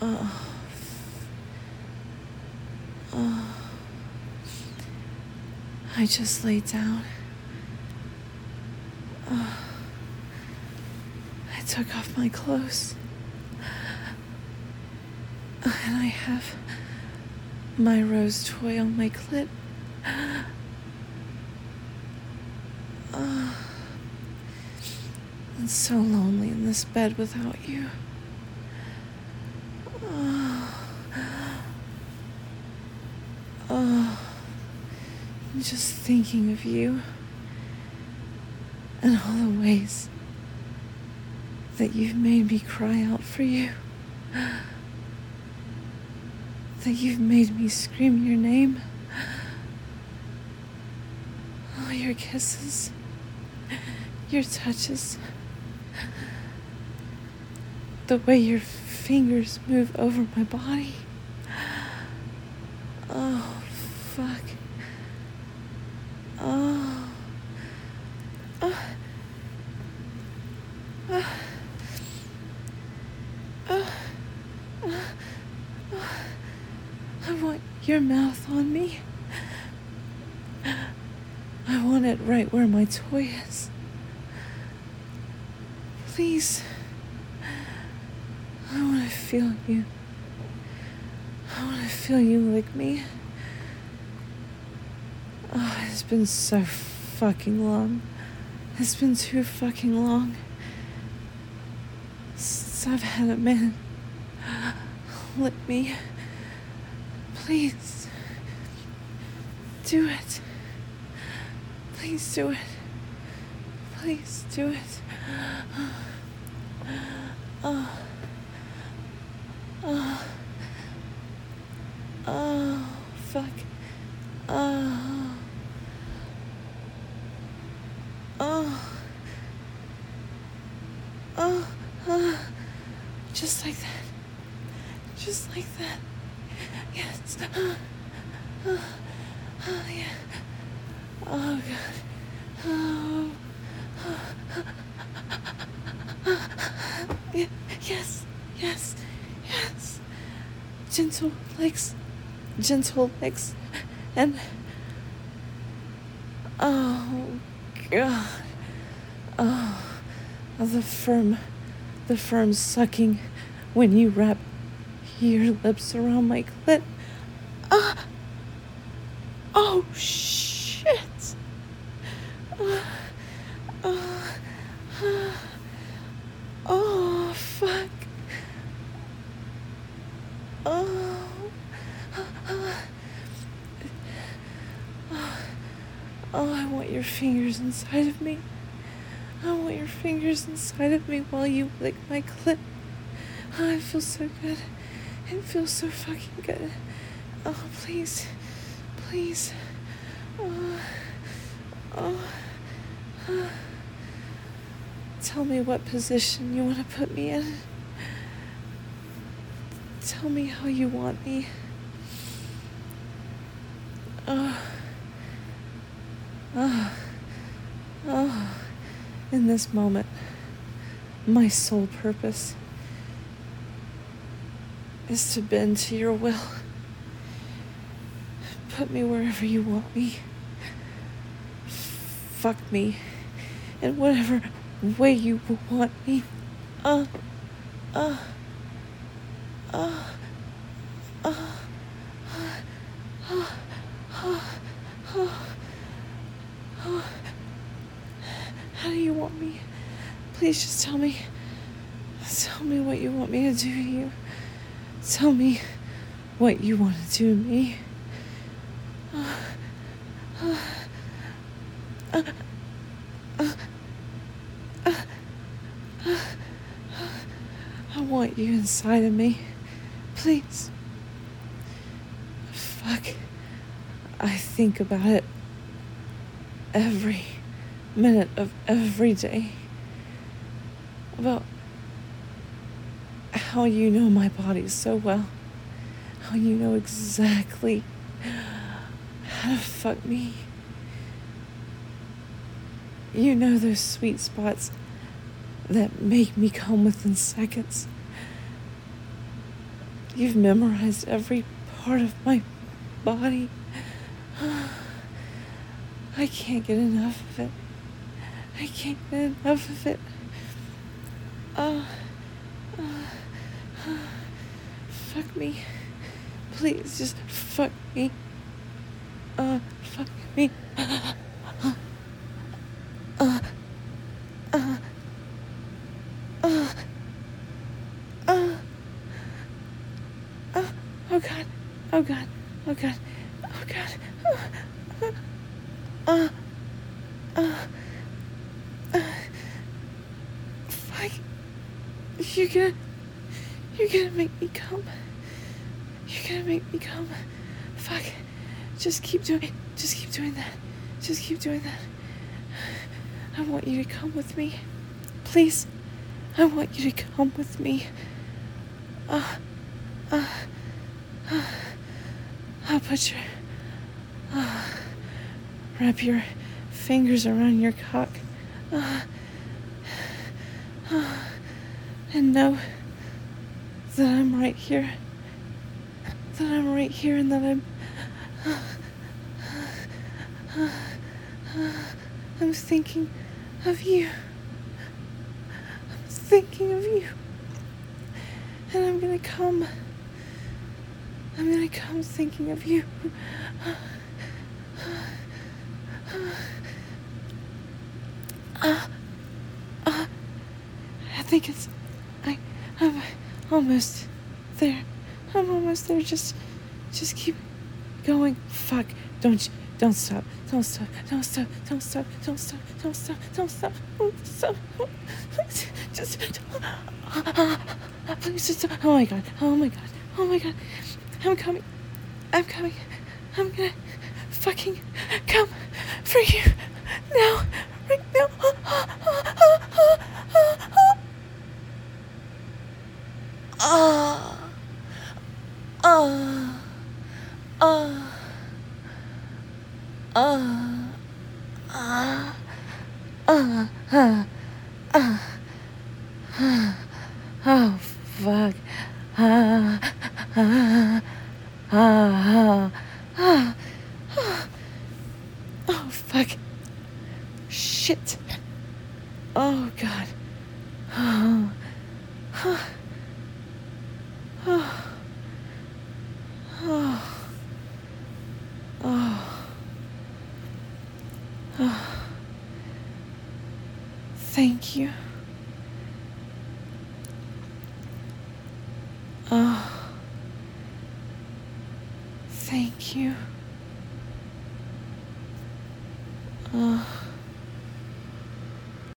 Oh. Oh. I just laid down. Oh. I took off my clothes. And I have my rose toy on my clit. Oh. It's so lonely in this bed without you. Oh. Oh. I'm just thinking of you and all the ways that you've made me cry out for you. That you've made me scream your name. All your kisses, your touches, the way your fingers move over my body. Oh, fuck. Oh. I want your mouth on me. I want it right where my toy is. Please. I want to feel you. I want to feel you lick me. Oh, it's been so fucking long. It's been too fucking long since I've had a man lick me. Please. Do it. Please do it. Please do it. Oh. Oh. Oh, fuck. Oh. Oh. Oh. Oh. Just like that. Just like that. Yes. Oh, yeah. Oh, God. Oh. Yes. Yes. Yes. Gentle legs. And... oh, God. Oh. The firm sucking when you wrap your lips around my clit. Oh, shit. Oh, fuck. Oh. Oh, I want your fingers inside of me. I want your fingers inside of me while you lick my clit. Oh, it feels so good. It feels so fucking good. Oh, please. Please. Oh. Tell me what position you want to put me in. Tell me how you want me. Oh. In this moment, my sole purpose is to bend to your will. Put me wherever you want me. Fuck me in whatever way you want me. How do you want me? Please just tell me. Tell me what you want me to do to you. Tell me what you want to do to me. I want you inside of me. Please. Fuck. I think about it every minute of every day. About how you know my body so well. How you know exactly how to fuck me. You know those sweet spots that make me come within seconds. You've memorized every part of my body. I can't get enough of it. I can't get enough of it. Fuck me. Please, just fuck me. Fuck me. Oh God. Oh God. Oh God. Oh God. Fuck. You're gonna make me come. You're gonna make me come. Fuck. Just keep doing that. Just keep doing that. I want you to come with me. Please. I want you to come with me. I'll put your... wrap your fingers around your cock. And know that I'm right here. That I'm right here and that I'm thinking of you. I'm thinking of you. And I'm gonna come thinking of you. I think I'm almost there. I'm almost there. Just keep going. Fuck. Don't stop. Don't stop. Don't stop. Don't stop. Don't stop. Don't stop. Don't stop. Stop. Just. Please just. Oh my God. Oh my God. Oh my God. I'm coming. I'm coming. I'm gonna fucking come for you now. Right now. Oh, fuck. Oh, fuck. Shit. Oh, God. Oh. Oh. Oh. Oh. Oh. Thank you. Oh. Thank you. Oh.